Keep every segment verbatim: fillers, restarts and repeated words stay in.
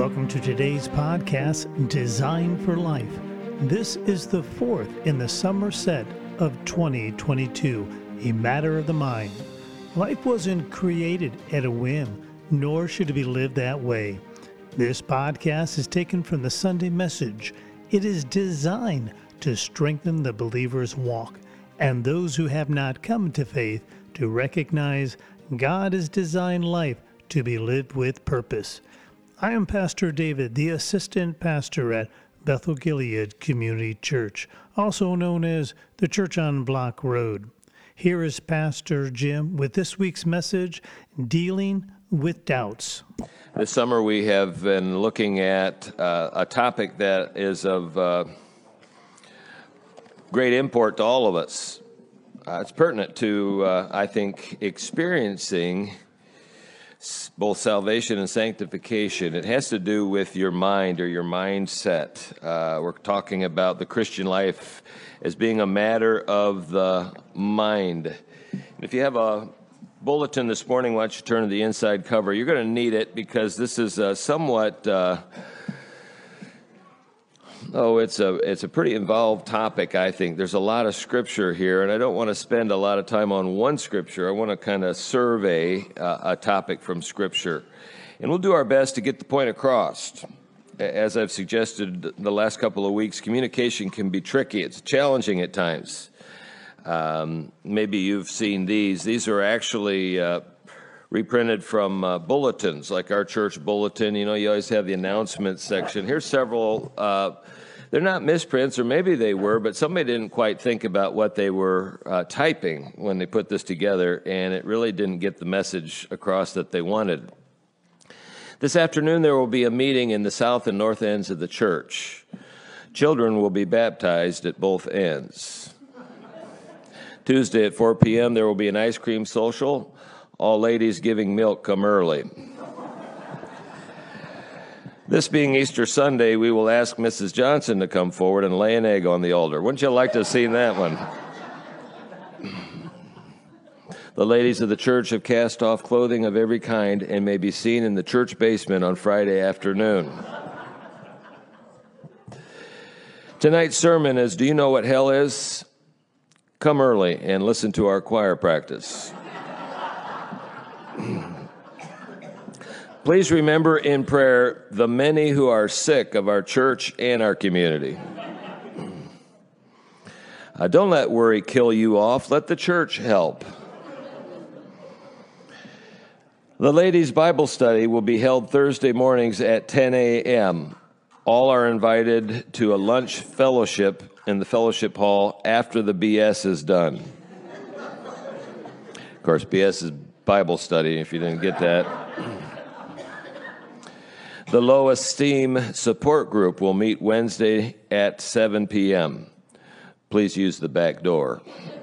Welcome to today's podcast, Design for Life. This is the fourth in the summer set of twenty twenty-two, A Matter of the Mind. Life wasn't created at a whim, nor should it be lived that way. This podcast is taken from the Sunday message. It is designed to strengthen the believer's walk and those who have not come to faith to recognize God has designed life to be lived with purpose. I am Pastor David, the assistant pastor at Bethel Gilead Community Church, also known as the Church on Block Road. Here is Pastor Jim with this week's message, Dealing with Doubts. This summer we have been looking at uh, a topic that is of uh, great import to all of us. Uh, it's pertinent to, uh, I think, experiencing both salvation and sanctification. It has to do with your mind or your mindset. Uh, we're talking about the Christian life as being a matter of the mind. If you have a bulletin this morning, why don't you turn to the inside cover? You're going to need it because this is a somewhat, uh, oh, it's a it's a pretty involved topic, I think. There's a lot of scripture here, and I don't want to spend a lot of time on one scripture. I want to kind of survey uh, a topic from scripture. And we'll do our best to get the point across. As I've suggested the last couple of weeks, communication can be tricky. It's challenging at times. Um, maybe you've seen these. These are actually uh, reprinted from uh, bulletins, like our church bulletin. You know, you always have the announcement section. Here's several. Uh, they're not misprints, or maybe they were, but somebody didn't quite think about what they were uh, typing when they put this together, and it really didn't get the message across that they wanted. This afternoon, there will be a meeting in the south and north ends of the church. Children will be baptized at both ends. Tuesday at four p.m., there will be an ice cream social. All ladies giving milk come early. This being Easter Sunday, we will ask Missus Johnson to come forward and lay an egg on the altar. Wouldn't you like to have seen that one? The ladies of the church have cast off clothing of every kind and may be seen in the church basement on Friday afternoon. Tonight's sermon is, do you know what hell is? Come early and listen to our choir practice. Please remember in prayer the many who are sick of our church and our community. Uh, don't let worry kill you off. Let the church help. The ladies' Bible study will be held Thursday mornings at ten a.m. All are invited to a lunch fellowship in the fellowship hall after the B S is done. Of course, B S is Bible study, if you didn't get that. The Low Esteem Support Group will meet Wednesday at seven p.m. Please use the back door.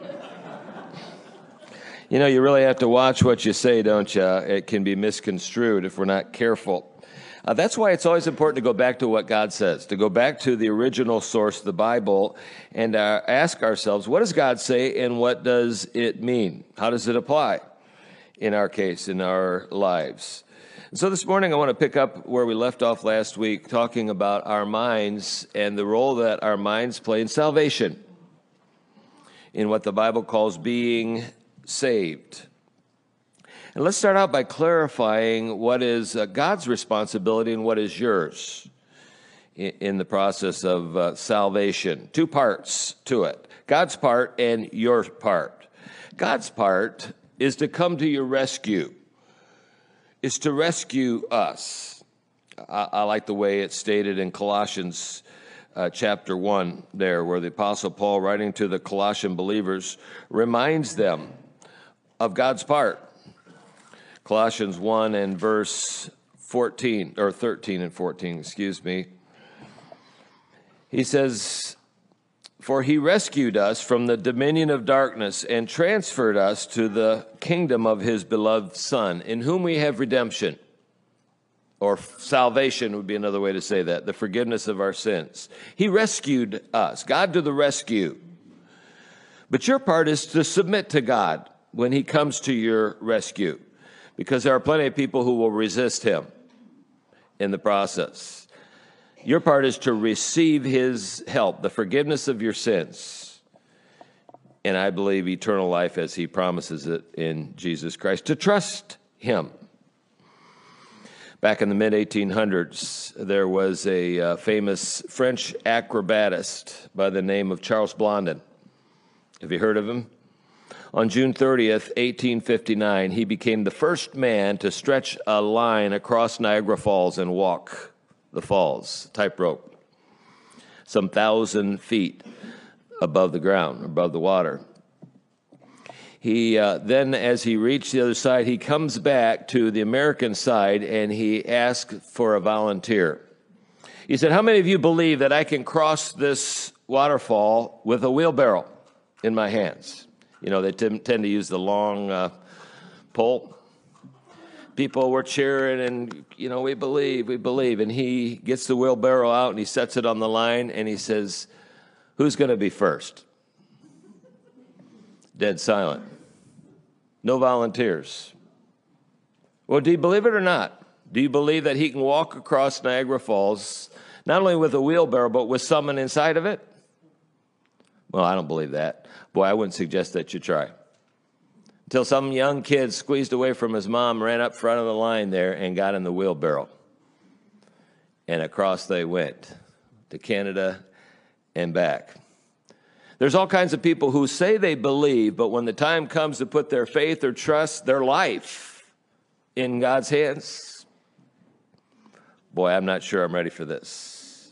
You know, you really have to watch what you say, don't you? It can be misconstrued if we're not careful. Uh, that's why it's always important to go back to what God says, to go back to the original source, the Bible, and uh, ask ourselves, what does God say and what does it mean? How does it apply in our case, in our lives? And so this morning I want to pick up where we left off last week, talking about our minds and the role that our minds play in salvation, in what the Bible calls being saved. And let's start out by clarifying what is uh, God's responsibility and what is yours in, in the process of uh, salvation. Two parts to it. God's part and your part. God's part is to come to your rescue, is to rescue us. I, I like the way it's stated in Colossians uh, chapter one there, where the Apostle Paul, writing to the Colossian believers, reminds them of God's part. Colossians one and verse fourteen, or thirteen and fourteen, excuse me. He says, "For he rescued us from the dominion of darkness and transferred us to the kingdom of his beloved Son, in whom we have redemption." Or salvation would be another way to say that, the forgiveness of our sins. He rescued us, God to the rescue. But your part is to submit to God when he comes to your rescue, because there are plenty of people who will resist him. in the process. Your part is to receive his help, the forgiveness of your sins, and I believe eternal life as he promises it in Jesus Christ, to trust him. Back in the mid eighteen hundreds, there was a uh, famous French acrobatist by the name of Charles Blondin. Have you heard of him? On June thirtieth, eighteen fifty-nine, he became the first man to stretch a line across Niagara Falls and walk the falls, tightrope, some thousand feet above the ground, above the water. He uh, then, as he reached the other side, he comes back to the American side and he asks for a volunteer. He said, "How many of you believe that I can cross this waterfall with a wheelbarrow in my hands?" You know, they t- tend to use the long uh, pole. People were cheering and, you know, we believe, we believe. And he gets the wheelbarrow out and he sets it on the line and he says, "Who's going to be first?" Dead silent. No volunteers. Well, do you believe it or not? Do you believe that he can walk across Niagara Falls, not only with a wheelbarrow, but with someone inside of it? Well, I don't believe that. Boy, I wouldn't suggest that you try. Until some young kid squeezed away from his mom, ran up front of the line there, and got in the wheelbarrow. And across they went to Canada and back. There's all kinds of people who say they believe, but when the time comes to put their faith or trust, their life in God's hands, boy, I'm not sure I'm ready for this.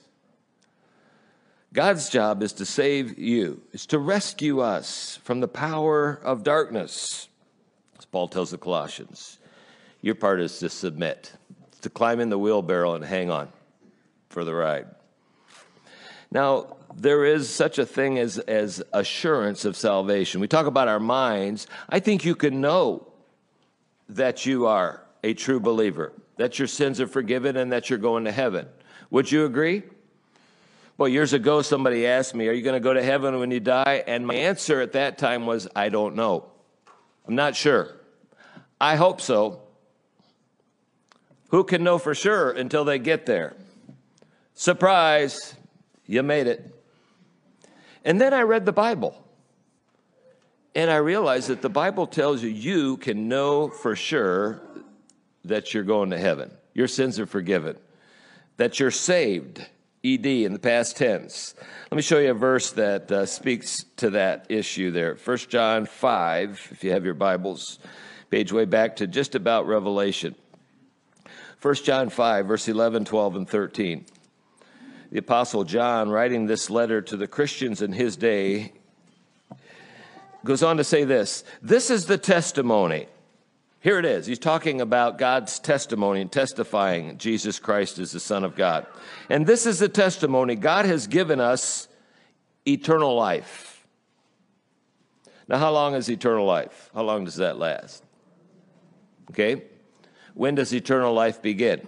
God's job is to save you, is to rescue us from the power of darkness. As Paul tells the Colossians, your part is to submit, to climb in the wheelbarrow and hang on for the ride. Now, there is such a thing as, as assurance of salvation. We talk about our minds. I think you can know that you are a true believer, that your sins are forgiven, and that you're going to heaven. Would you agree? Well, years ago, somebody asked me, "Are you going to go to heaven when you die?" And my answer at that time was, I don't know. I'm not sure. I hope so. Who can know for sure until they get there? Surprise, you made it. And then I read the Bible, and I realized that the Bible tells you you can know for sure that you're going to heaven. Your sins are forgiven, that you're saved, E D in the past tense. Let me show you a verse that uh, speaks to that issue there. First John five, if you have your Bibles, page way back to just about Revelation. First John five, verse eleven, twelve, and thirteen. The Apostle John, writing this letter to the Christians in his day, goes on to say this: "This is the testimony." Here it is. He's talking about God's testimony and testifying Jesus Christ is the Son of God. "And this is the testimony: God has given us eternal life." Now, how long is eternal life? How long does that last? Okay. When does eternal life begin?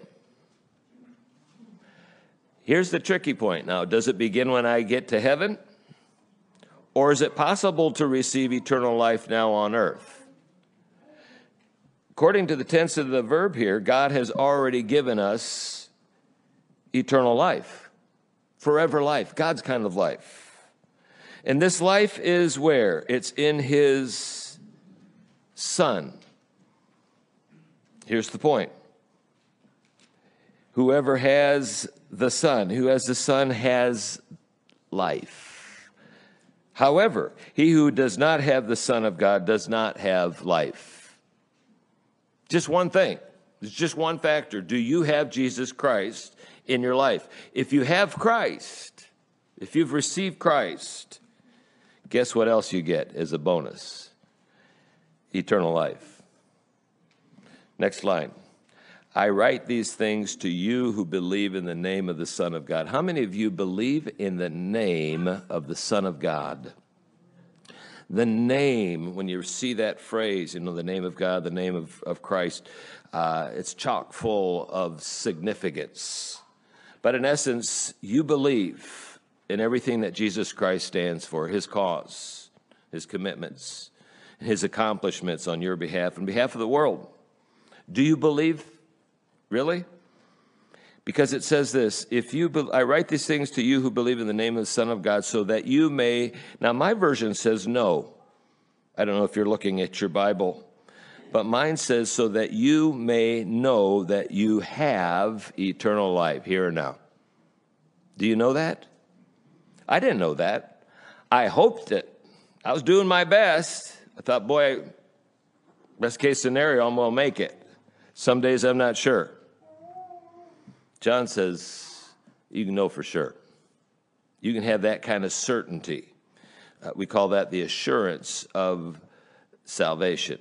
Here's the tricky point now. Does it begin when I get to heaven? Or is it possible to receive eternal life now on earth? According to the tense of the verb here, God has already given us eternal life, forever life, God's kind of life. And this life is where? It's in his Son. Here's the point. Whoever has the Son, who has the Son has life. However, he who does not have the Son of God does not have life. Just one thing. It's just one factor. Do you have Jesus Christ in your life? If you have Christ, if you've received Christ, guess what else you get as a bonus? Eternal life. Next line. "I write these things to you who believe in the name of the Son of God." How many of you believe in the name of the Son of God? The name, when you see that phrase, you know, the name of God, the name of, of Christ, uh, it's chock full of significance. But in essence, you believe in everything that Jesus Christ stands for, his cause, his commitments, his accomplishments on your behalf, on behalf of the world. Do you believe? Really? Because it says this, if you, be, I write these things to you who believe in the name of the Son of God, so that you may, now my version says no. I don't know if you're looking at your Bible, but mine says so that you may know that you have eternal life here and now. Do you know that? I didn't know that. I hoped it. I was doing my best. I thought, boy, best case scenario, I'm going to make it. Some days I'm not sure. John says, you can know for sure. You can have that kind of certainty. Uh, we call that the assurance of salvation.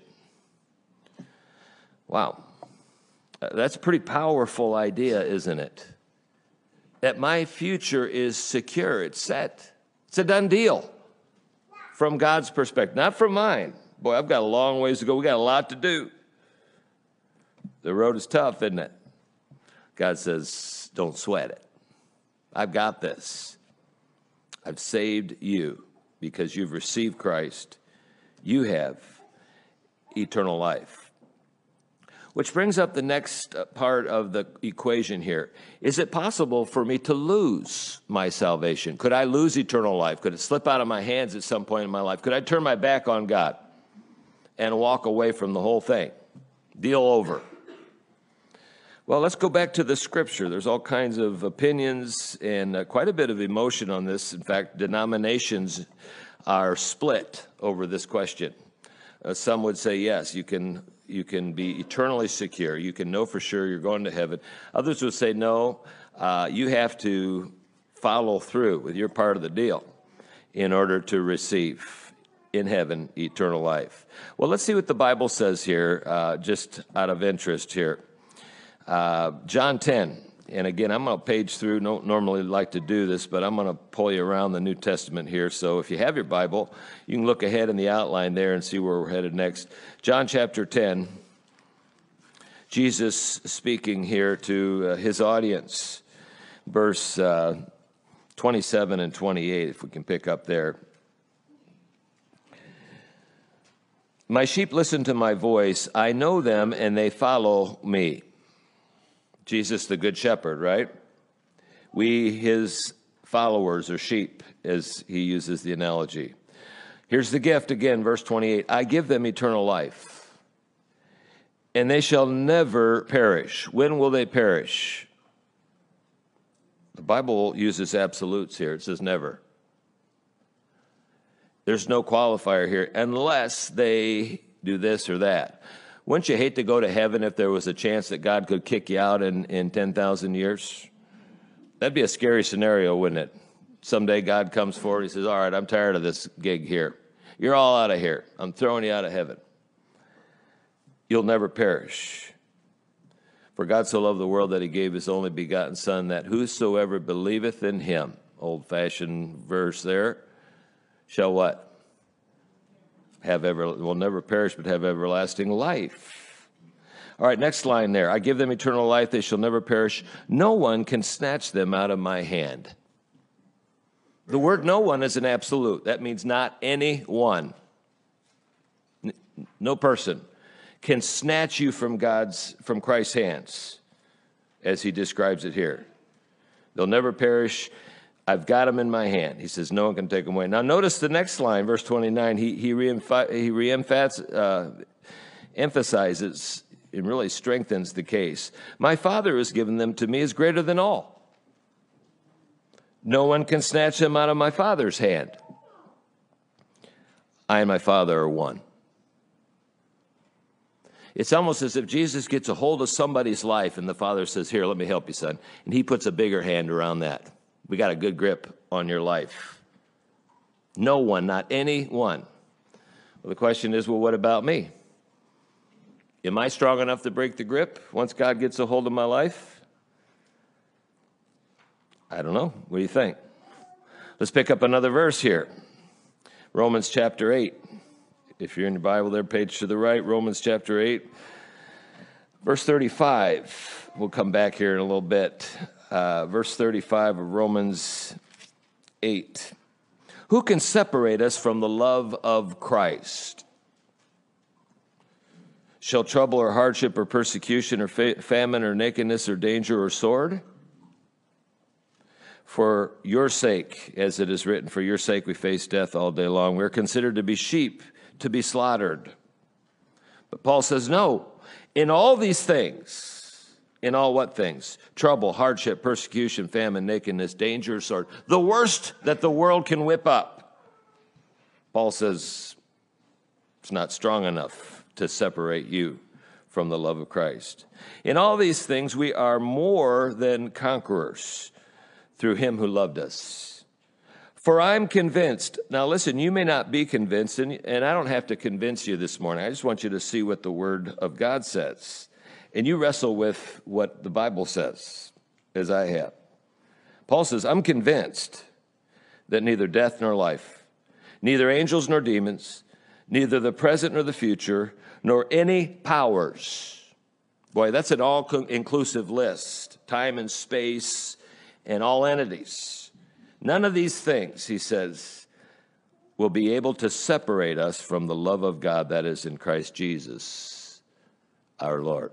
Wow. Uh, that's a pretty powerful idea, isn't it? That my future is secure. It's set. It's a done deal from God's perspective, not from mine. Boy, I've got a long ways to go. We got a lot to do. The road is tough, isn't it? God says, don't sweat it. I've got this. I've saved you because you've received Christ. You have eternal life. Which brings up the next part of the equation here. Is it possible for me to lose my salvation? Could I lose eternal life? Could it slip out of my hands at some point in my life? Could I turn my back on God and walk away from the whole thing? Deal over. Well, let's go back to the scripture. There's all kinds of opinions and uh, quite a bit of emotion on this. In fact, denominations are split over this question. Uh, some would say, yes, you can you can be eternally secure. You can know for sure you're going to heaven. Others would say, no, uh, you have to follow through with your part of the deal in order to receive in heaven eternal life. Well, let's see what the Bible says here, uh, just out of interest here. Uh, John ten, and again, I'm going to page through. Don't normally like to do this, but I'm going to pull you around the New Testament here. So if you have your Bible, you can look ahead in the outline there and see where we're headed next. John chapter ten, Jesus speaking here to uh, his audience, verse uh, twenty-seven and twenty-eight, if we can pick up there. My sheep listen to my voice. I know them, and they follow me. Jesus, the good shepherd, right? We, his followers or sheep, as he uses the analogy. Here's the gift again, verse twenty-eight. I give them eternal life, and they shall never perish. When will they perish? The Bible uses absolutes here. It says never. There's no qualifier here, unless they do this or that. Wouldn't you hate to go to heaven if there was a chance that God could kick you out in, in ten thousand years? That'd be a scary scenario, wouldn't it? Someday God comes forward, he says, all right, I'm tired of this gig here. You're all out of here. I'm throwing you out of heaven. You'll never perish. For God so loved the world that he gave his only begotten Son, that whosoever believeth in him, old-fashioned verse there, shall what? Have ever, will never perish, but have everlasting life. All right, next line there. I give them eternal life, they shall never perish. No one can snatch them out of my hand. The word no one is an absolute. That means not any one. No person can snatch you from God's, from Christ's hands, as he describes it here. They'll never perish. I've got them in my hand. He says, no one can take them away. Now, notice the next line, verse twenty-nine. He, he, re-emph- he re-emphasizes uh, emphasizes and really strengthens the case. My Father who has given them to me is greater than all. No one can snatch them out of my Father's hand. I and my Father are one. It's almost as if Jesus gets a hold of somebody's life and the Father says, here, let me help you, son. And he puts a bigger hand around that. We got a good grip on your life. No one, not any one. Well, the question is, well, what about me? Am I strong enough to break the grip once God gets a hold of my life? I don't know. What do you think? Let's pick up another verse here. Romans chapter eight. If you're in your Bible there, page to the right, Romans chapter eight, verse thirty-five. We'll come back here in a little bit. Uh, verse thirty-five of Romans eight. Who can separate us from the love of Christ? Shall trouble or hardship or persecution or fa- famine or nakedness or danger or sword? For your sake, as it is written, for your sake we face death all day long. We're considered to be sheep, to be slaughtered. But Paul says, no, in all these things, in all what things? Trouble, hardship, persecution, famine, nakedness, danger, sword. The worst that the world can whip up. Paul says, it's not strong enough to separate you from the love of Christ. In all these things, we are more than conquerors through him who loved us. For I'm convinced, now listen, you may not be convinced, and, and I don't have to convince you this morning. I just want you to see what the Word of God says. And you wrestle with what the Bible says, as I have. Paul says, I'm convinced that neither death nor life, neither angels nor demons, neither the present nor the future, nor any powers. Boy, that's an all-inclusive list. Time and space and all entities. None of these things, he says, will be able to separate us from the love of God that is in Christ Jesus, our Lord.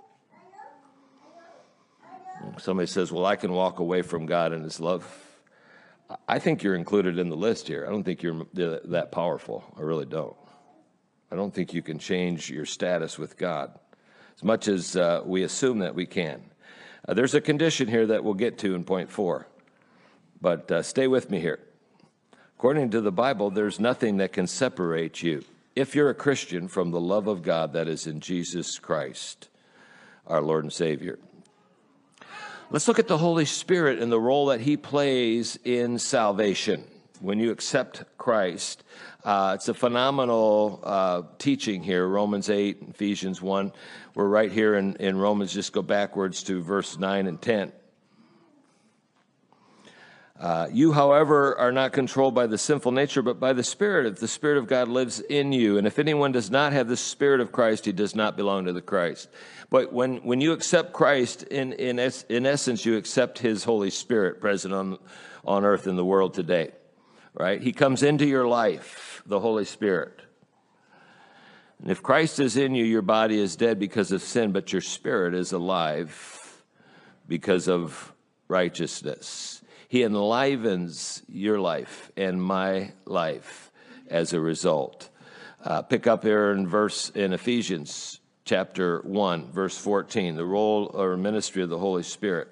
Somebody says, well, I can walk away from God and his love. I think you're included in the list here. I don't think you're that powerful. I really don't. I don't think you can change your status with God as much as uh, we assume that we can. Uh, there's a condition here that we'll get to in point four, but uh, stay with me here. According to the Bible, there's nothing that can separate you, if you're a Christian, from the love of God that is in Jesus Christ, our Lord and Savior. Let's look at the Holy Spirit and the role that he plays in salvation. When you accept Christ, uh, it's a phenomenal uh, teaching here, Romans eight, Ephesians one. We're right here in, in Romans, just go backwards to verse nine and ten. Uh, you, however, are not controlled by the sinful nature, but by the Spirit, if the Spirit of God lives in you. And if anyone does not have the Spirit of Christ, he does not belong to the Christ. But when, when you accept Christ, in, in, es- in essence, you accept his Holy Spirit present on, on earth in the world today. Right? He comes into your life, the Holy Spirit. And if Christ is in you, your body is dead because of sin, but your spirit is alive because of righteousness. He enlivens your life and my life as a result. Uh, pick up here in verse in Ephesians chapter one, verse fourteen, the role or ministry of the Holy Spirit.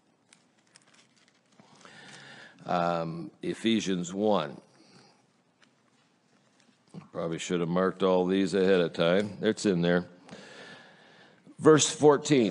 Um, Ephesians one. Probably should have marked all these ahead of time. It's in there. Verse fourteen.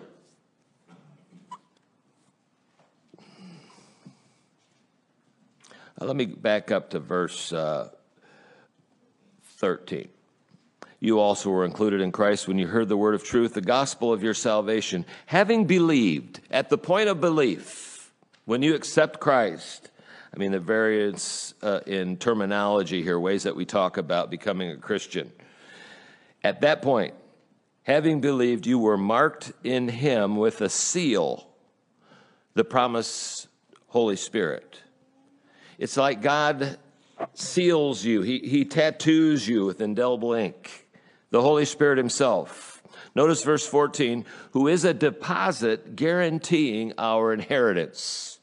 Uh, let me back up to verse uh, thirteen. You also were included in Christ when you heard the word of truth, the gospel of your salvation, having believed. At the point of belief, when you accept Christ, I mean, the variance uh, in terminology here, ways that we talk about becoming a Christian. At that point, having believed, you were marked in him with a seal, the promised Holy Spirit. It's like God seals you. He, he tattoos you with indelible ink, the Holy Spirit himself. Notice verse fourteen, who is a deposit guaranteeing our inheritance.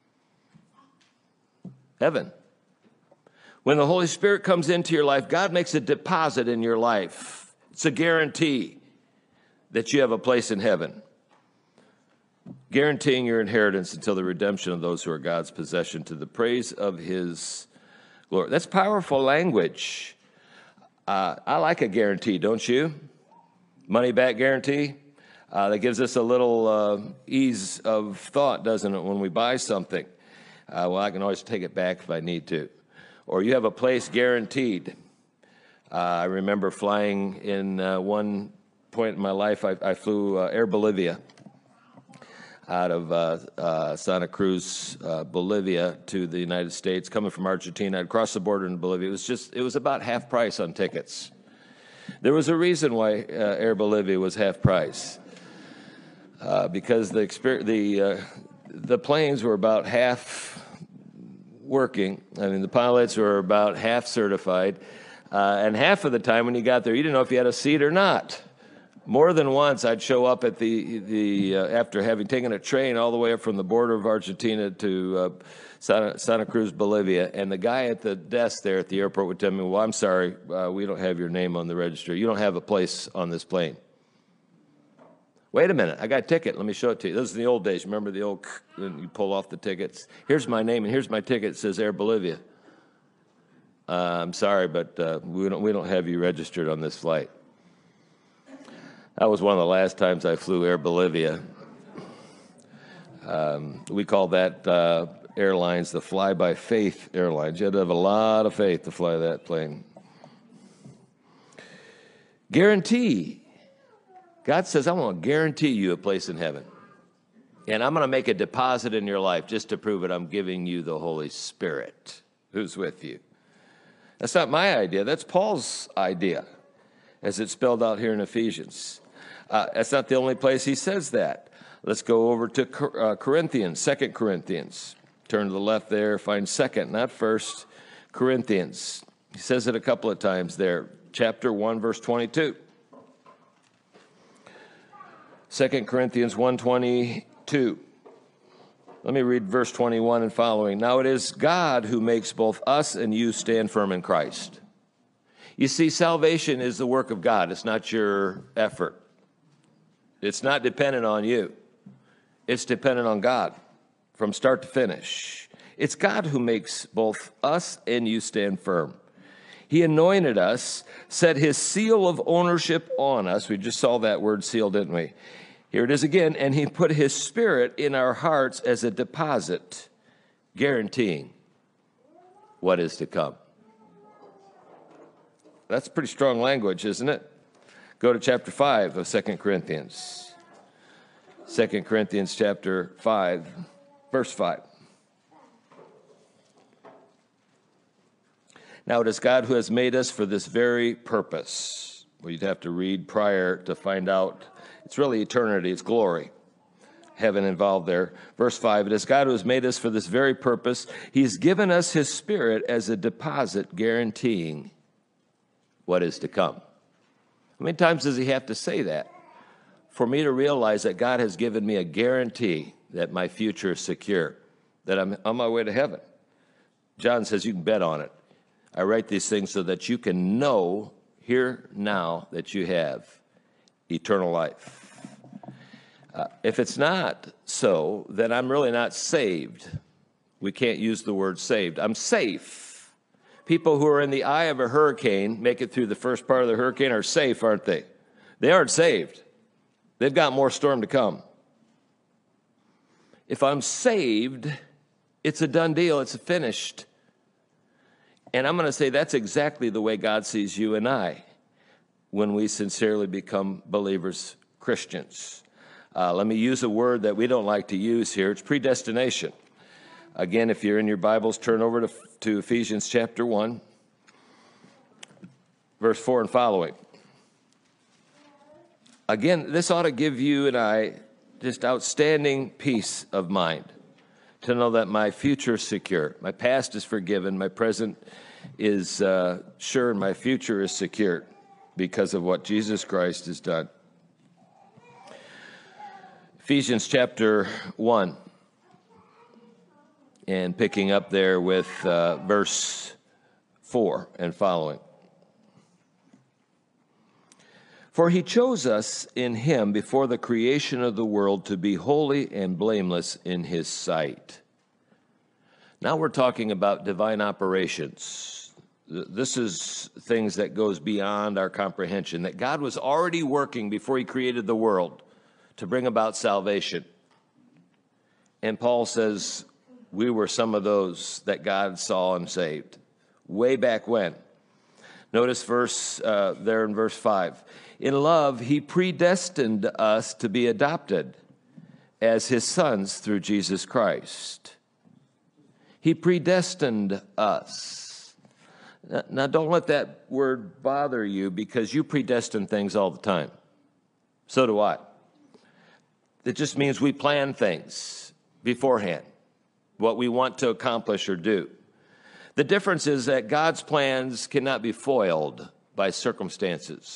Heaven. When the Holy Spirit comes into your life, God makes a deposit in your life. It's a guarantee that you have a place in heaven, guaranteeing your inheritance until the redemption of those who are God's possession to the praise of his glory. That's powerful language. Uh, I like a guarantee, don't you? Money back guarantee. Uh, that gives us a little uh, ease of thought, doesn't it, when we buy something? Uh, well, I can always take it back if I need to. Or you have a place guaranteed. Uh, I remember flying in uh, one point in my life, I, I flew uh, Air Bolivia out of uh, uh, Santa Cruz, uh, Bolivia, to the United States, coming from Argentina. I'd crossed the border in Bolivia. It was just, it was about half price on tickets. There was a reason why uh, Air Bolivia was half price, uh, because the exper- the uh, the planes were about half working. I mean, the pilots were about half certified, uh, and half of the time when you got there, you didn't know if you had a seat or not. More than once, I'd show up at the, the uh, after having taken a train all the way up from the border of Argentina to uh, Santa, Santa Cruz, Bolivia, and the guy at the desk there at the airport would tell me, well, I'm sorry, uh, we don't have your name on the register. You don't have a place on this plane. Wait a minute, I got a ticket. Let me show it to you. This is the old days. Remember the old, you pull off the tickets. Here's my name, and here's my ticket. It says Air Bolivia. Uh, I'm sorry, but uh, we don't we don't have you registered on this flight. That was one of the last times I flew Air Bolivia. Um, we call that uh, airlines the fly-by-faith airlines. You had to have a lot of faith to fly that plane. Guarantee. God says, I want to guarantee you a place in heaven. And I'm going to make a deposit in your life just to prove it. I'm giving you the Holy Spirit who's with you. That's not my idea. That's Paul's idea, as it's spelled out here in Ephesians. Uh, that's not the only place he says that. Let's go over to uh, Corinthians, Second Corinthians. Turn to the left there, find Second, not First Corinthians. He says it a couple of times there. Chapter one, verse twenty-two. Second Corinthians one twenty-two. Let me read verse twenty-one and following. Now it is God who makes both us and you stand firm in Christ. You see, salvation is the work of God. It's not your effort. It's not dependent on you. It's dependent on God from start to finish. It's God who makes both us and you stand firm. He anointed us, set his seal of ownership on us. We just saw that word seal, didn't we? Here it is again. And he put his Spirit in our hearts as a deposit, guaranteeing what is to come. That's pretty strong language, isn't it? Go to chapter five of Second Corinthians. Second Corinthians chapter five, verse five. Now it is God who has made us for this very purpose. Well, you'd have to read prior to find out. It's really eternity. It's glory. Heaven involved there. Verse five, it is God who has made us for this very purpose. He's given us his Spirit as a deposit guaranteeing what is to come. How many times does he have to say that? For me to realize that God has given me a guarantee that my future is secure, that I'm on my way to heaven. John says you can bet on it. I write these things so that you can know here now that you have eternal life. Uh, if it's not so, then I'm really not saved. We can't use the word saved. I'm safe. People who are in the eye of a hurricane, make it through the first part of the hurricane, are safe, aren't they? They aren't saved. They've got more storm to come. If I'm saved, it's a done deal. It's finished. And I'm going to say that's exactly the way God sees you and I when we sincerely become believers, Christians. Uh, let me use a word that we don't like to use here. It's predestination. Again, if you're in your Bibles, turn over to, to Ephesians chapter one, verse four and following. Again, this ought to give you and I just outstanding peace of mind to know that my future is secure. My past is forgiven. My present is uh, sure, and my future is secure because of what Jesus Christ has done. Ephesians chapter one. And picking up there with uh, verse four and following. For he chose us in him before the creation of the world to be holy and blameless in his sight. Now we're talking about divine operations. This is things that goes beyond our comprehension, that God was already working before he created the world to bring about salvation. And Paul says, we were some of those that God saw and saved way back when. Notice verse uh, there in verse five. In love, he predestined us to be adopted as his sons through Jesus Christ. He predestined us. Now, now don't let that word bother you, because you predestine things all the time. So do I. It just means we plan things beforehand, what we want to accomplish or do. The difference is that God's plans cannot be foiled by circumstances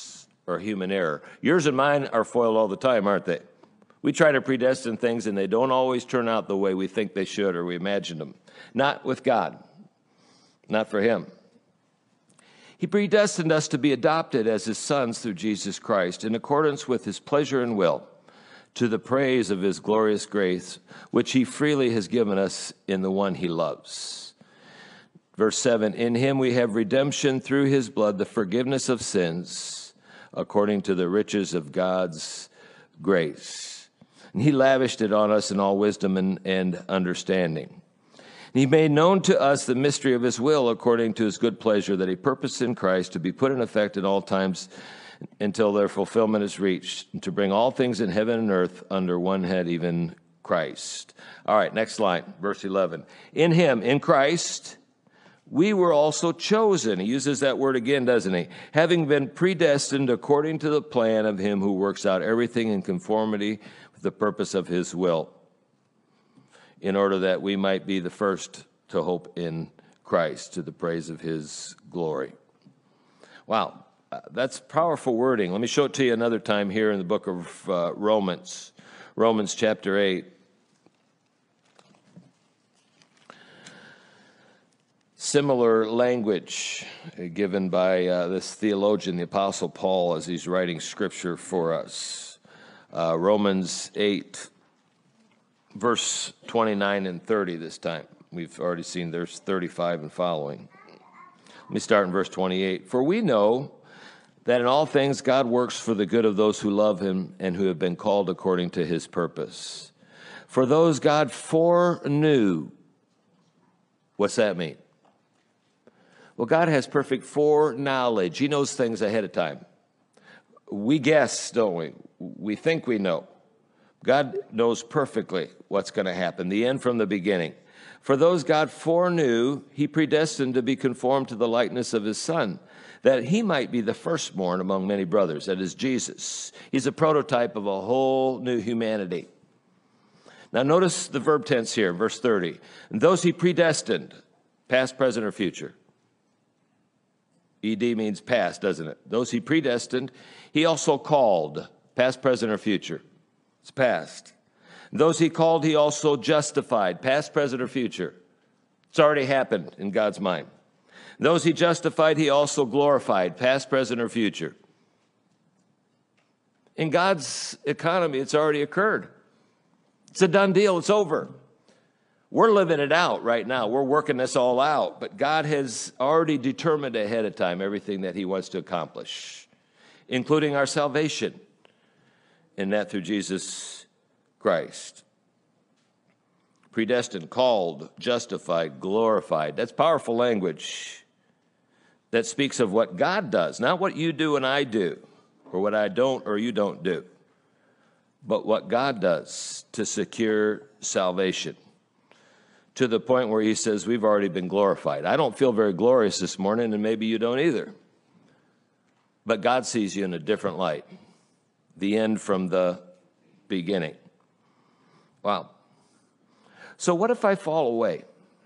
or human error. Yours and mine are foiled all the time, aren't they? We try to predestine things, and they don't always turn out the way we think they should or we imagined them. Not with God. Not for him. He predestined us to be adopted as his sons through Jesus Christ in accordance with his pleasure and will, to the praise of his glorious grace, which he freely has given us in the one he loves. Verse seven, in him we have redemption through his blood, the forgiveness of sins, according to the riches of God's grace. And he lavished it on us in all wisdom and, and understanding. And he made known to us the mystery of his will according to his good pleasure, that he purposed in Christ to be put in effect at all times until their fulfillment is reached, and to bring all things in heaven and earth under one head, even Christ. All right, next line, verse eleven. In him, in Christ, we were also chosen. He uses that word again, doesn't he? Having been predestined according to the plan of him who works out everything in conformity with the purpose of his will, in order that we might be the first to hope in Christ, to the praise of his glory. Wow, that's powerful wording. Let me show it to you another time here in the book of uh, Romans, Romans chapter eight. Similar language given by uh, this theologian, the Apostle Paul, as he's writing scripture for us. Uh, Romans eight. Verse twenty-nine and thirty this time. We've already seen there's thirty-five and following. Let me start in verse twenty-eight. For we know that in all things God works for the good of those who love him and who have been called according to his purpose. For those God foreknew, what's that mean? Well, God has perfect foreknowledge. He knows things ahead of time. We guess, don't we? We think we know. God knows perfectly what's going to happen, the end from the beginning. For those God foreknew, he predestined to be conformed to the likeness of his Son, that he might be the firstborn among many brothers. That is Jesus. He's a prototype of a whole new humanity. Now notice the verb tense here, verse thirty. And those he predestined, past, present, or future. E D means past, doesn't it? Those he predestined, he also called, past, present, or future. It's past. Those he called, he also justified, past, present, or future. It's already happened in God's mind. Those he justified, he also glorified, past, present, or future. In God's economy, it's already occurred. It's a done deal. It's over. We're living it out right now. We're working this all out. But God has already determined ahead of time everything that he wants to accomplish, including our salvation. And that through Jesus Christ. Predestined, called, justified, glorified. That's powerful language that speaks of what God does, not what you do and I do, or what I don't or you don't do, but what God does to secure salvation, to the point where he says we've already been glorified. I don't feel very glorious this morning, and maybe you don't either. But God sees you in a different light. The end from the beginning. Wow. So what if I fall away?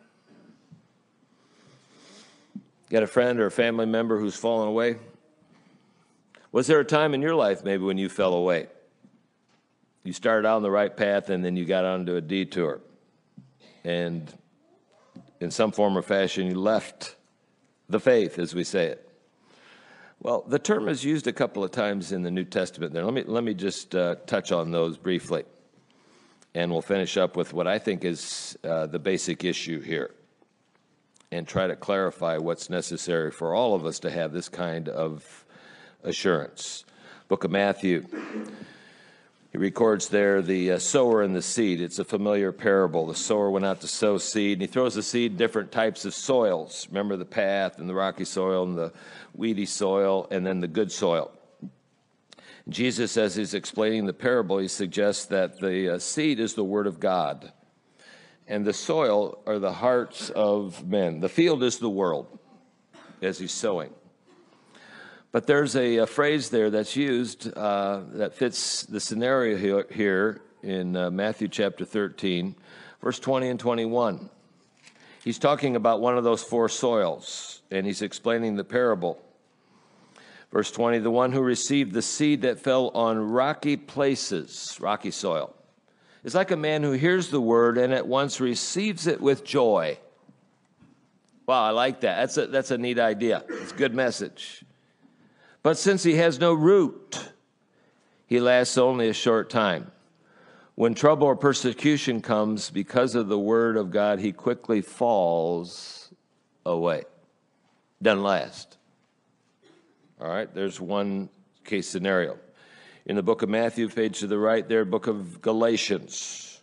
Got a friend or a family member who's fallen away? Was there a time in your life maybe when you fell away? You started out on the right path and then you got onto a detour. And in some form or fashion, you left the faith, as we say it. Well, the term is used a couple of times in the New Testament there. Let me, let me just uh, touch on those briefly. And we'll finish up with what I think is uh, the basic issue here, and try to clarify what's necessary for all of us to have this kind of assurance. Book of Matthew, he records there the uh, sower and the seed. It's a familiar parable. The sower went out to sow seed, and he throws the seed in different types of soils. Remember the path and the rocky soil and the weedy soil and then the good soil. Jesus, as he's explaining the parable, he suggests that the uh, seed is the word of God, and the soil are the hearts of men. The field is the world, as he's sowing. But there's a, a phrase there that's used uh, that fits the scenario here, here in uh, Matthew chapter thirteen, verse twenty and twenty-one. He's talking about one of those four soils, and he's explaining the parable. Verse twenty, the one who received the seed that fell on rocky places, rocky soil, is like a man who hears the word and at once receives it with joy. Wow, I like that. That's a, that's a neat idea. It's a good message. But since he has no root, he lasts only a short time. When trouble or persecution comes because of the word of God, he quickly falls away. Doesn't last. All right, there's one case scenario. In the book of Matthew, page to the right there, book of Galatians.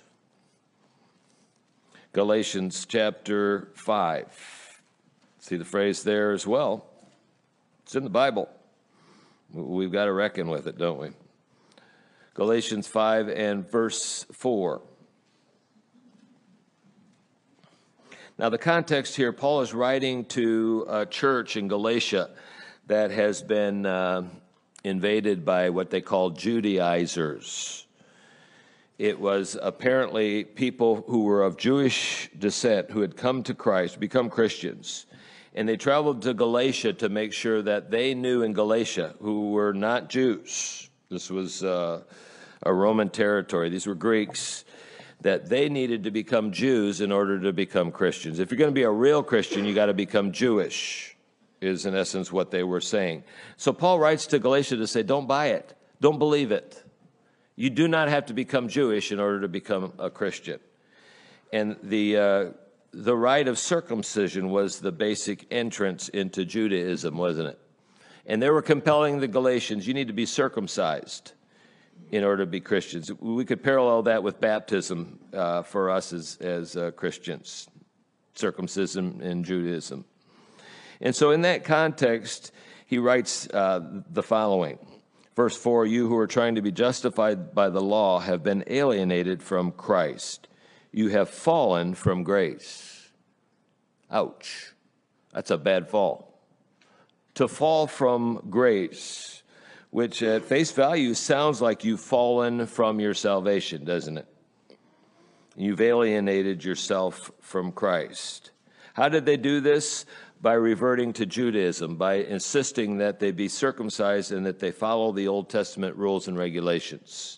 Galatians chapter five. See the phrase there as well. It's in the Bible. We've got to reckon with it, don't we? Galatians five and verse four. Now, the context here, Paul is writing to a church in Galatia that has been uh, invaded by what they call Judaizers. It was apparently people who were of Jewish descent who had come to Christ, become Christians, and they traveled to Galatia to make sure that they knew in Galatia, who were not Jews, this was uh, a Roman territory, these were Greeks, that they needed to become Jews in order to become Christians. If you're going to be a real Christian, you got to become Jewish, is in essence what they were saying. So Paul writes to Galatia to say, don't buy it. Don't believe it. You do not have to become Jewish in order to become a Christian. And the uh, the rite of circumcision was the basic entrance into Judaism, wasn't it? And they were compelling the Galatians, you need to be circumcised in order to be Christians. We could parallel that with baptism uh, for us as, as uh, Christians, circumcision in Judaism. And so in that context, he writes uh, the following. Verse four, you who are trying to be justified by the law have been alienated from Christ. You have fallen from grace. Ouch. That's a bad fall. To fall from grace, which at face value sounds like you've fallen from your salvation, doesn't it? You've alienated yourself from Christ. How did they do this? By reverting to Judaism, by insisting that they be circumcised and that they follow the Old Testament rules and regulations.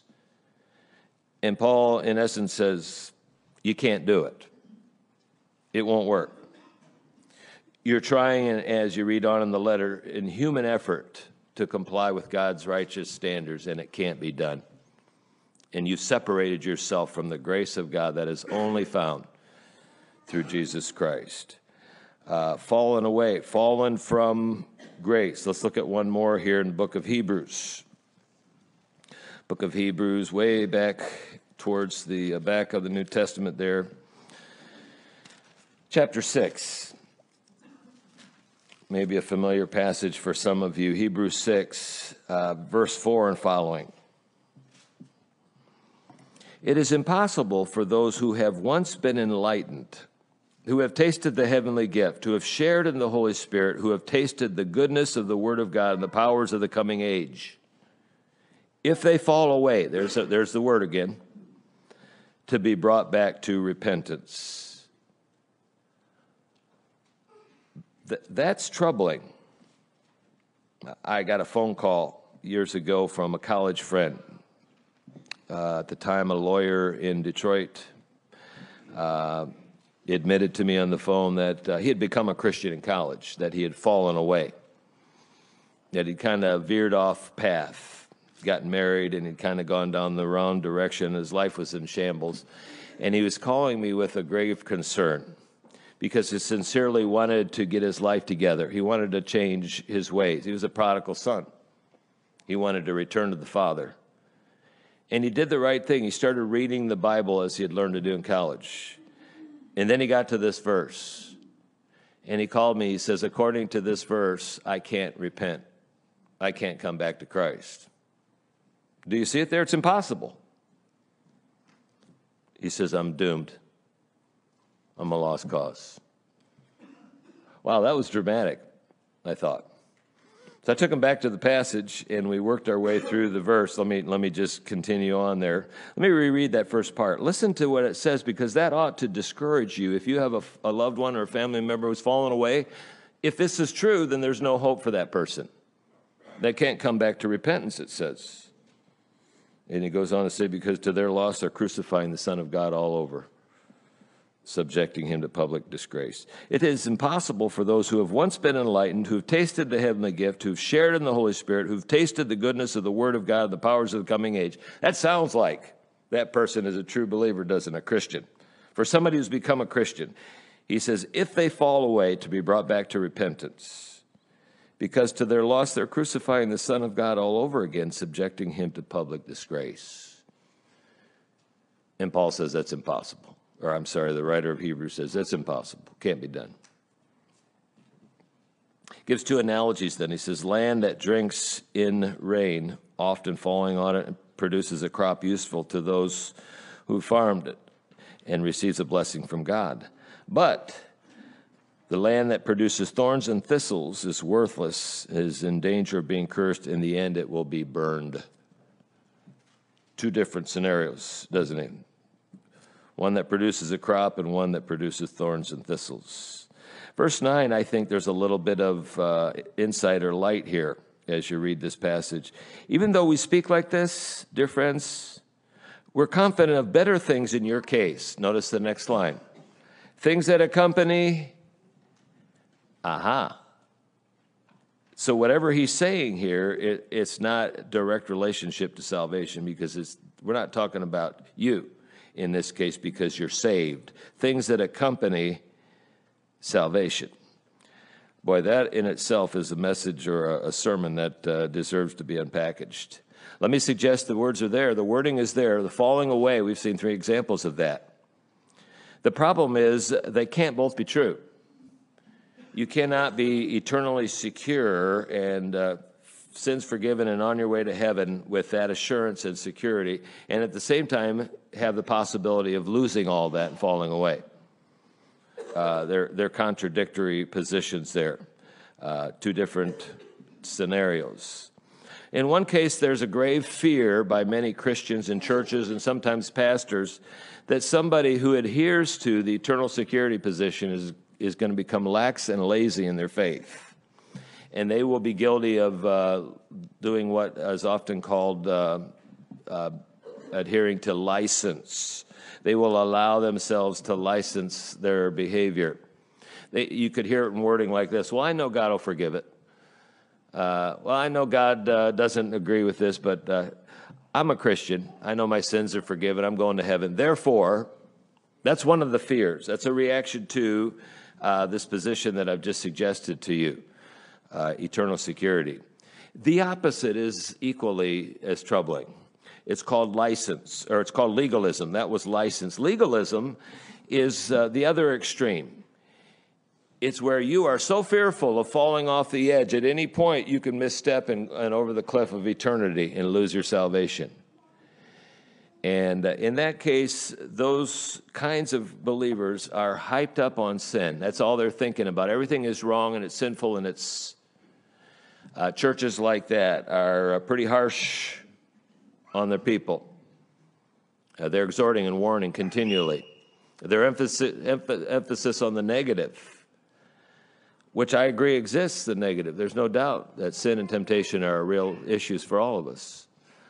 And Paul, in essence, says, you can't do it. It won't work. You're trying, as you read on in the letter, in human effort to comply with God's righteous standards, and it can't be done. And you've separated yourself from the grace of God that is only found through Jesus Christ. Uh, fallen away, fallen from grace. Let's look at one more here in the book of Hebrews. Book of Hebrews, way back towards the back of the New Testament there. Chapter six. Maybe a familiar passage for some of you. Hebrews six, uh, verse four and following. It is impossible for those who have once been enlightened, who have tasted the heavenly gift, who have shared in the Holy Spirit, who have tasted the goodness of the Word of God and the powers of the coming age. If they fall away, there's, a, there's the word again, to be brought back to repentance. Th- that's troubling. I got a phone call years ago from a college friend, uh, at the time a lawyer in Detroit, uh, He admitted to me on the phone that uh, he had become a Christian in college, that he had fallen away, that he'd kind of veered off path, gotten married, and he'd kind of gone down the wrong direction. His life was in shambles. And he was calling me with a grave concern because he sincerely wanted to get his life together. He wanted to change his ways. He was a prodigal son. He wanted to return to the Father. And he did the right thing. He started reading the Bible as he had learned to do in college. And then he got to this verse, and he called me. He says, according to this verse, I can't repent. I can't come back to Christ. Do you see it there? It's impossible. He says, I'm doomed. I'm a lost cause. Wow, that was dramatic, I thought. So I took him back to the passage, and we worked our way through the verse. Let me let me just continue on there. Let me reread that first part. Listen to what it says, because that ought to discourage you. If you have a, a loved one or a family member who's fallen away, if this is true, then there's no hope for that person. They can't come back to repentance, it says. And he goes on to say, because to their loss they're crucifying the Son of God all over, subjecting him to public disgrace. It is impossible for those who have once been enlightened, who have tasted the heavenly gift, who have shared in the Holy Spirit, who have tasted the goodness of the Word of God, the powers of the coming age. That sounds like that person is a true believer, doesn't a Christian? For somebody who's become a Christian, he says, if they fall away, to be brought back to repentance. Because to their loss, they're crucifying the Son of God all over again, subjecting him to public disgrace. And Paul says that's impossible. Or I'm sorry, the writer of Hebrews says that's impossible. Can't be done. Gives two analogies then. He says, land that drinks in rain, often falling on it, produces a crop useful to those who farmed it and receives a blessing from God. But the land that produces thorns and thistles is worthless, is in danger of being cursed. In the end, it will be burned. Two different scenarios, doesn't it? One that produces a crop and one that produces thorns and thistles. Verse nine, I think there's a little bit of uh, insight or light here as you read this passage. Even though we speak like this, dear friends, we're confident of better things in your case. Notice the next line. Things that accompany, aha. So whatever he's saying here, it, it's not direct relationship to salvation, because it's, we're not talking about you in this case because you're saved. Things that accompany salvation. Boy, that in itself is a message or a, a sermon that uh, deserves to be unpackaged. Let me suggest the words are there. The wording is there. The falling away, we've seen three examples of that. The problem is they can't both be true. You cannot be eternally secure and uh, sins forgiven and on your way to heaven with that assurance and security, and at the same time have the possibility of losing all that and falling away. Uh, they're, they're contradictory positions there, uh, two different scenarios. In one case, there's a grave fear by many Christians in churches and sometimes pastors that somebody who adheres to the eternal security position is, is going to become lax and lazy in their faith. And they will be guilty of uh, doing what is often called uh, uh, adhering to license. They will allow themselves to license their behavior. They, you could hear it in wording like this. Well, I know God will forgive it. Uh, well, I know God uh, doesn't agree with this, but uh, I'm a Christian. I know my sins are forgiven. I'm going to heaven. Therefore, that's one of the fears. That's a reaction to uh, this position that I've just suggested to you, uh, eternal security. The opposite is equally as troubling. It's called license, or it's called legalism. That was license. Legalism is uh, the other extreme. It's where you are so fearful of falling off the edge, at any point you can misstep and, and over the cliff of eternity and lose your salvation. And uh, in that case, those kinds of believers are hyped up on sin. That's all they're thinking about. Everything is wrong and it's sinful, and it's uh, churches like that are uh, pretty harsh on their people. Uh, they're exhorting and warning continually. Their emphasis, emph- emphasis on the negative, which I agree exists, the negative. There's no doubt that sin and temptation are real issues for all of us.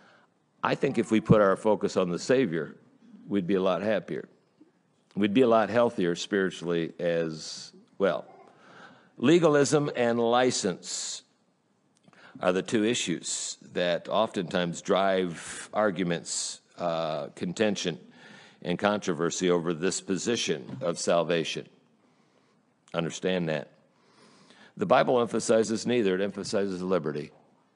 I think if we put our focus on the Savior, we'd be a lot happier. We'd be a lot healthier spiritually as well. Legalism and license are the two issues that oftentimes drive arguments, uh, contention, and controversy over this position of salvation. Understand that. The Bible emphasizes neither. It emphasizes liberty.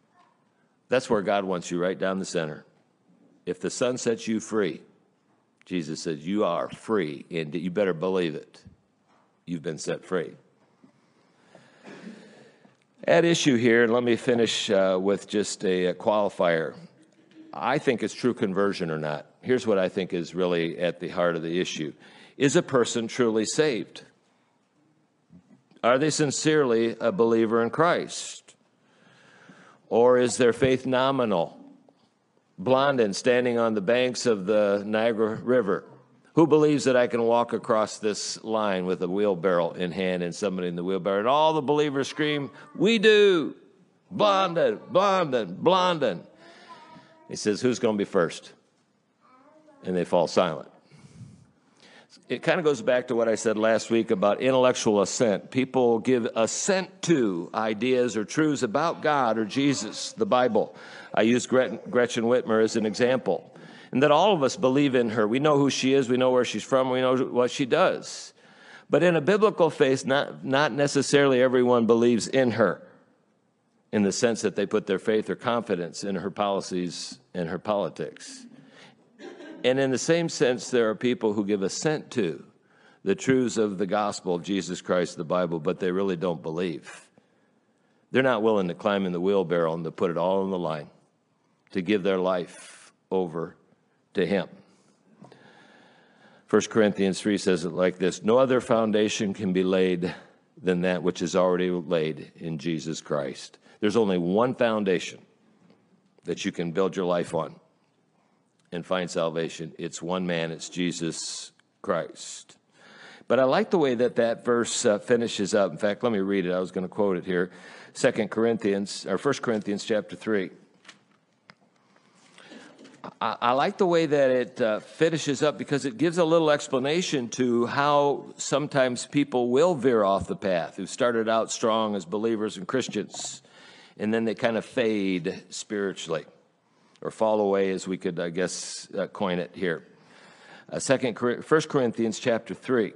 That's where God wants you, right down the center. If the Son sets you free, Jesus says you are free, and you better believe it. You've been set free. At issue here, and let me finish uh, with just a, a qualifier. I think it's true conversion or not. Here's what I think is really at the heart of the issue. Is a person truly saved? Are they sincerely a believer in Christ? Or is their faith nominal? Blondin standing on the banks of the Niagara River. Who believes that I can walk across this line with a wheelbarrow in hand and somebody in the wheelbarrow? And all the believers scream, we do. Blondin, Blondin, Blondin. He says, who's going to be first? And they fall silent. It kind of goes back to what I said last week about intellectual assent. People give assent to ideas or truths about God or Jesus, the Bible. I use Gretchen Whitmer as an example. And that all of us believe in her. We know who she is. We know where she's from. We know what she does. But in a biblical faith, not, not necessarily everyone believes in her in the sense that they put their faith or confidence in her policies and her politics. And in the same sense, there are people who give assent to the truths of the gospel of Jesus Christ, the Bible, but they really don't believe. They're not willing to climb in the wheelbarrow and to put it all on the line, to give their life over to him. First Corinthians three says it like this: no other foundation can be laid than that which is already laid in Jesus Christ. There's only one foundation that you can build your life on and find salvation. It's one man. It's Jesus Christ. But I like the way that that verse uh, finishes up. In fact, let me read it. I was going to quote it here. Second Corinthians, or First Corinthians chapter three. I, I like the way that it uh, finishes up because it gives a little explanation to how sometimes people will veer off the path, who started out strong as believers and Christians, and then they kind of fade spiritually, or fall away, as we could, I guess, uh, coin it here. Uh, Second, First Corinthians chapter three,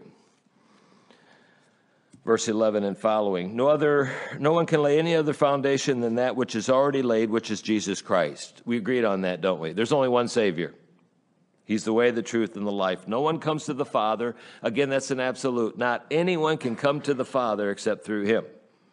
verse eleven and following. No other, no one can lay any other foundation than that which is already laid, which is Jesus Christ. We agreed on that, don't we? There's only one Savior. He's the way, the truth, and the life. No one comes to the Father. Again, that's an absolute. Not anyone can come to the Father except through him.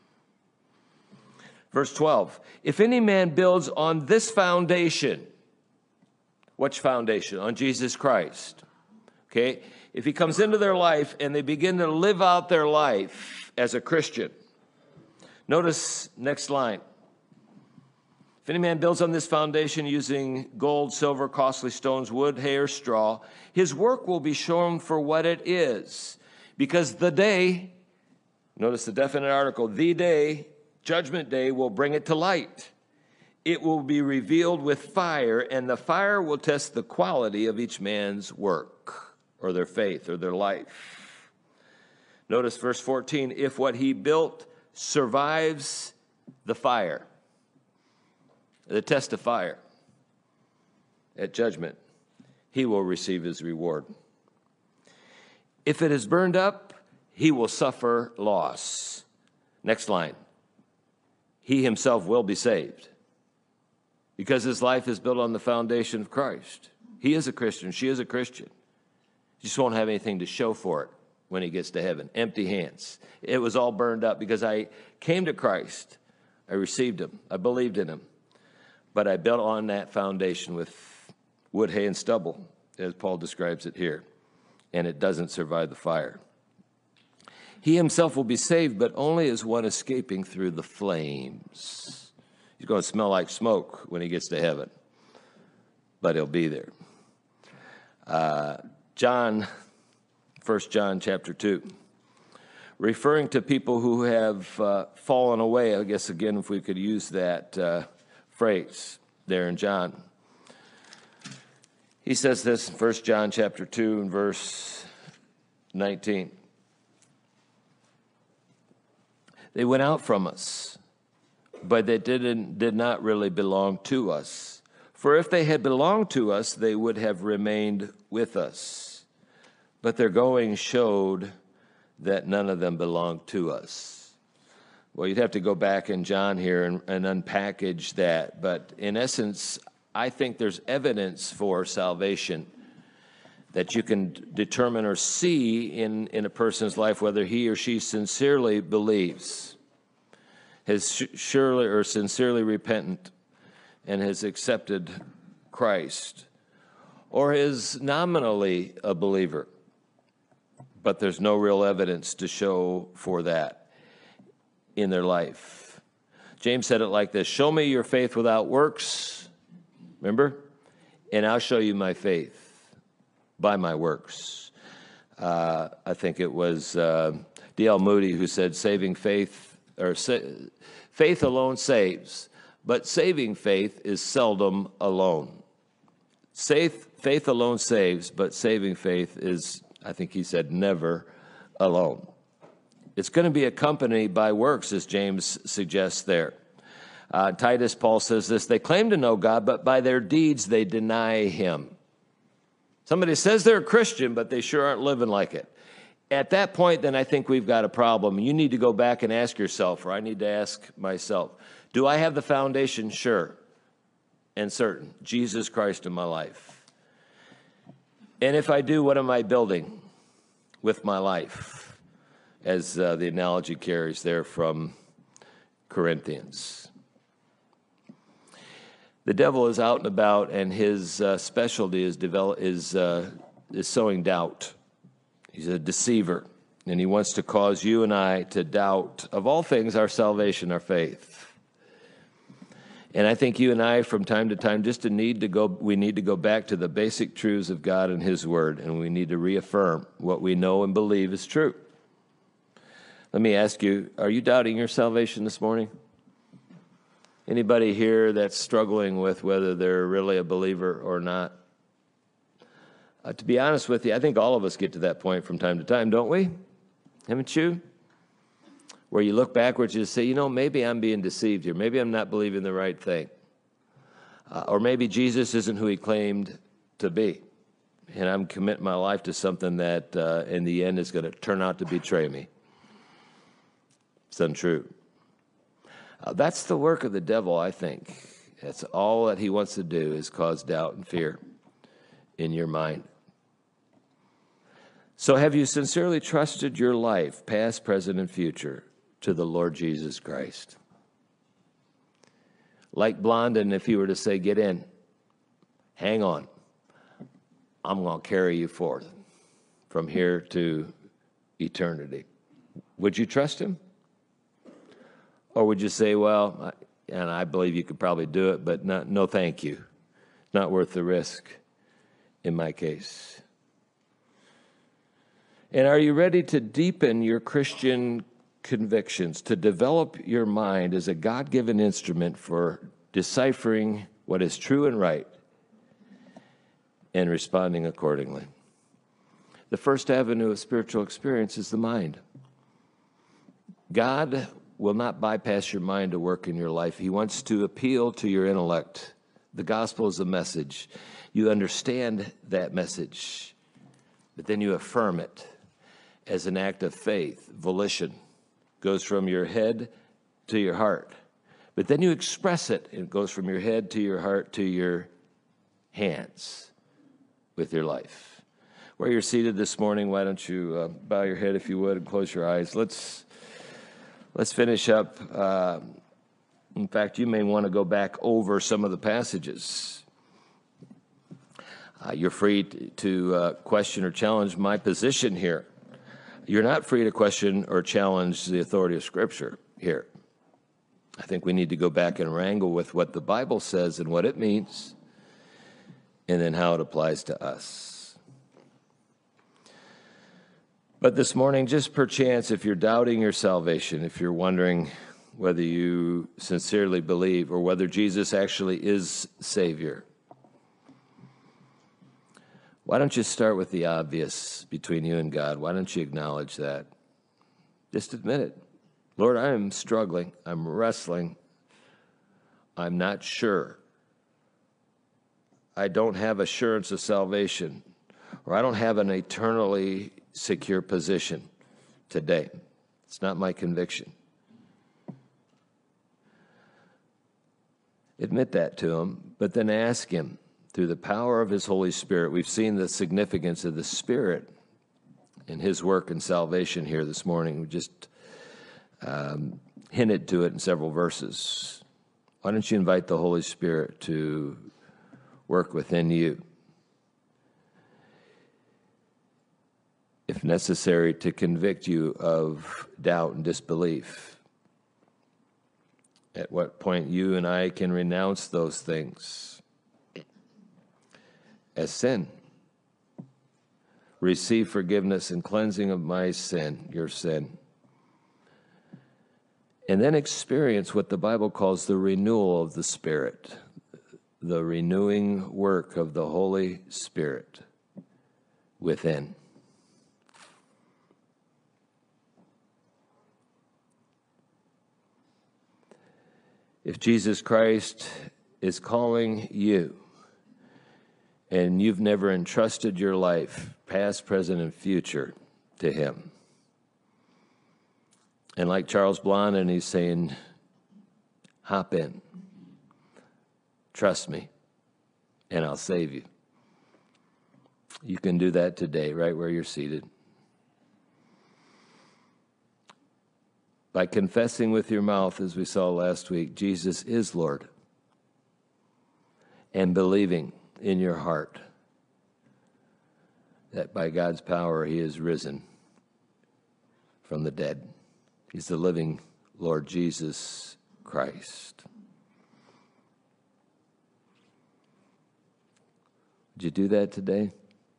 Verse twelve, if any man builds on this foundation, which foundation? On Jesus Christ. Okay? If he comes into their life and they begin to live out their life as a Christian. Notice next line. If any man builds on this foundation using gold, silver, costly stones, wood, hay, or straw, his work will be shown for what it is. Because the day, notice the definite article, the day, Judgment Day, will bring it to light. It will be revealed with fire, and the fire will test the quality of each man's work, or their faith, or their life. Notice verse fourteen, if what he built survives the fire, the test of fire at judgment, he will receive his reward. If it is burned up, he will suffer loss. Next line. He himself will be saved because his life is built on the foundation of Christ. He is a Christian. She is a Christian. He just won't have anything to show for it when he gets to heaven. Empty hands. It was all burned up because I came to Christ. I received him. I believed in him. But I built on that foundation with wood, hay, and stubble, as Paul describes it here. And it doesn't survive the fire. He himself will be saved, but only as one escaping through the flames. He's going to smell like smoke when he gets to heaven, but he'll be there. Uh, John, First John chapter two, referring to people who have uh, fallen away, I guess, again, if we could use that uh, phrase there in John. He says this in First John chapter two and verse nineteen. They went out from us, but they didn't, did not really belong to us. For if they had belonged to us, they would have remained with us. But their going showed that none of them belonged to us. Well, you'd have to go back in John here and, and unpackage that. But in essence, I think there's evidence for salvation that you can determine or see in, in a person's life whether he or she sincerely believes, has surely or sincerely repentant, and has accepted Christ, or is nominally a believer, but there's no real evidence to show for that in their life. James said it like this: show me your faith without works, remember, and I'll show you my faith by my works. Uh, I think it was uh, D L Moody who said, saving faith or sa- faith alone saves, but saving faith is seldom alone. Faith, faith alone saves, but saving faith is, I think he said, never alone. It's going to be accompanied by works, as James suggests there. Uh, Titus, Paul says this, they claim to know God, but by their deeds they deny him. Somebody says they're a Christian, but they sure aren't living like it. At that point, then I think we've got a problem. You need to go back and ask yourself, or I need to ask myself, do I have the foundation? Sure and certain, Jesus Christ in my life. And if I do, what am I building with my life? As uh, the analogy carries there from Corinthians. The devil is out and about, and his uh, specialty is develop is uh, is sowing doubt. He's a deceiver, and he wants to cause you and I to doubt, of all things, our salvation, our faith. And I think you and I, from time to time, just to need to go, we need to go back to the basic truths of God and his word, and we need to reaffirm what we know and believe is true. Let me ask you, are you doubting your salvation this morning? Anybody here that's struggling with whether they're really a believer or not? Uh, to be honest with you, I think all of us get to that point from time to time, don't we? Haven't you? Where you look backwards and say, you know, maybe I'm being deceived here. Maybe I'm not believing the right thing. Uh, or maybe Jesus isn't who he claimed to be. And I'm committing my life to something that uh, in the end is going to turn out to betray me. It's untrue. Uh, that's the work of the devil, I think. That's all that he wants to do is cause doubt and fear in your mind. So have you sincerely trusted your life, past, present, and future, to the Lord Jesus Christ? Like Blondin, if he were to say, get in, hang on, I'm going to carry you forth from here to eternity. Would you trust him? Or would you say, well, and I believe you could probably do it, but not, no thank you. Not worth the risk in my case. And are you ready to deepen your Christian convictions, to develop your mind as a God-given instrument for deciphering what is true and right and responding accordingly? The first avenue of spiritual experience is the mind. God will not bypass your mind to work in your life. He wants to appeal to your intellect. The gospel is a message. You understand that message, but then you affirm it as an act of faith, volition. Goes from your head to your heart. But then you express it. It goes from your head to your heart to your hands with your life. Where you're seated this morning, why don't you uh, bow your head if you would and close your eyes. Let's let's finish up. Uh, in fact, you may want to go back over some of the passages. Uh, you're free to, to uh, question or challenge my position here. You're not free to question or challenge the authority of Scripture here. I think we need to go back and wrangle with what the Bible says and what it means, and then how it applies to us. But this morning, just perchance, if you're doubting your salvation, if you're wondering whether you sincerely believe or whether Jesus actually is Savior, why don't you start with the obvious between you and God? Why don't you acknowledge that? Just admit it. Lord, I am struggling. I'm wrestling. I'm not sure. I don't have assurance of salvation, or I don't have an eternally secure position today. It's not my conviction. Admit that to him, but then ask him, through the power of his Holy Spirit. We've seen the significance of the Spirit in his work in salvation here this morning. We just um, hinted to it in several verses. Why don't you invite the Holy Spirit to work within you? If necessary, to convict you of doubt and disbelief. At what point you and I can renounce those things as sin. Receive forgiveness and cleansing of my sin, your sin. and then experience what the Bible calls the renewal of the Spirit, the renewing work of the Holy Spirit within. If Jesus Christ is calling you, and you've never entrusted your life, past, present, and future, to him, and like Charles Blondin, he's saying, hop in, trust me, and I'll save you. You can do that today, right where you're seated. By confessing with your mouth, as we saw last week, Jesus is Lord, and believing in your heart that by God's power he is risen from the dead. He's the living Lord Jesus Christ. Would you do that today?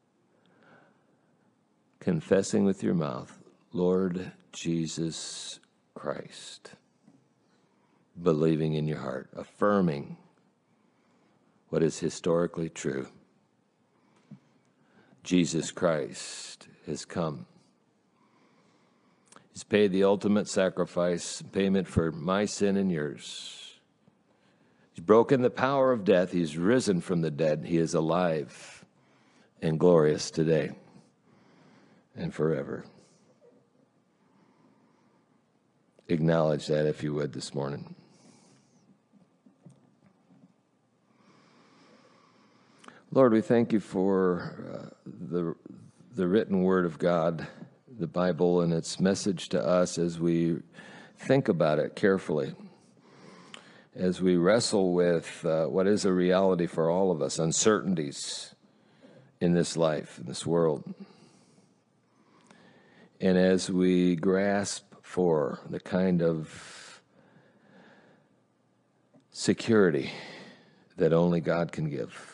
Confessing with your mouth, Lord Jesus Christ. Believing in your heart, affirming what is historically true. Jesus Christ has come. He's paid the ultimate sacrifice, payment for my sin and yours. He's broken the power of death. He's risen from the dead. He is alive and glorious today and forever. Acknowledge that, if you would, this morning. Lord, we thank you for uh, the the written word of God, the Bible, and its message to us as we think about it carefully, as we wrestle with uh, what is a reality for all of us, uncertainties in this life, in this world. And as we grasp for the kind of security that only God can give.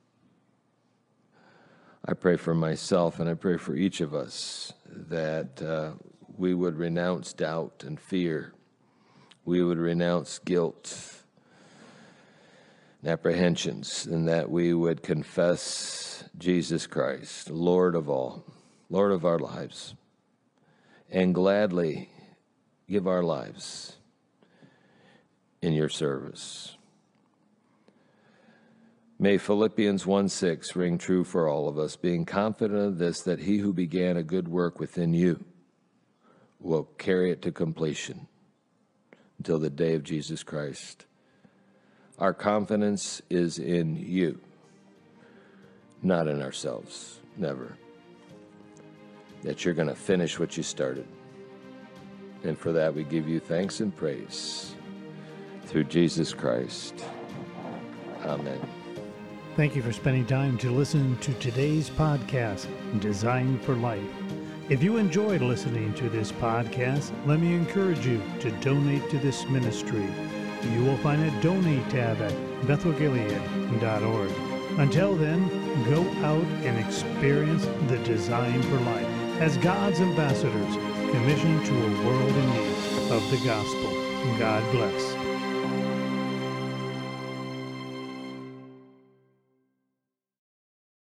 I pray for myself, and I pray for each of us that uh, we would renounce doubt and fear. We would renounce guilt and apprehensions, and that we would confess Jesus Christ, Lord of all, Lord of our lives, and gladly give our lives in your service. May Philippians one six ring true for all of us, being confident of this, that he who began a good work within you will carry it to completion until the day of Jesus Christ. Our confidence is in you, not in ourselves, never. That you're going to finish what you started. And for that we give you thanks and praise through Jesus Christ. Amen. Thank you for spending time to listen to today's podcast, Design for Life. If you enjoyed listening to this podcast, let me encourage you to donate to this ministry. You will find a donate tab at bethel gilead dot org. Until then, go out and experience the Design for Life as God's ambassadors commissioned to a world in need of the gospel. God bless.